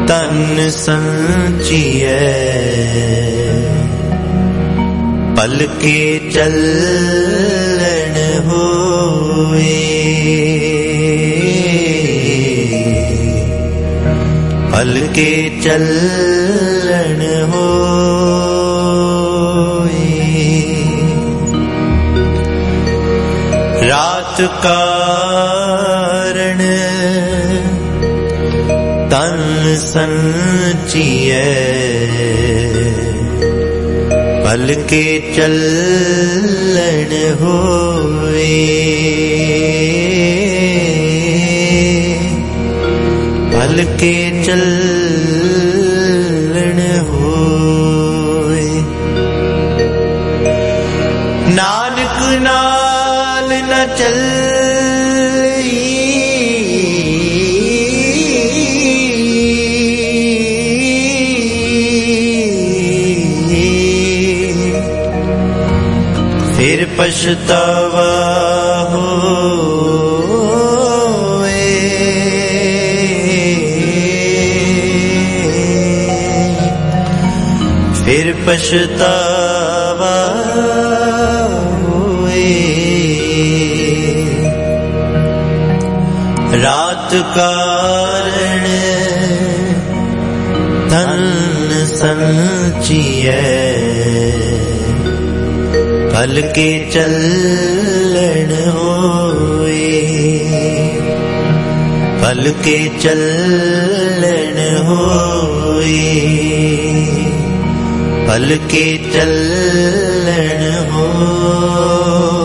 तन संचिए पलके चलन होए पलके चलन होए रात कारण तन संचिए पलके चलन होए पलके चलन होए नानक नाल न चली फिर पछतावा होए फिर पछतावा होए रात कारण धन संचिए पलके चलन होए पलके चलन होए पलके चलन होए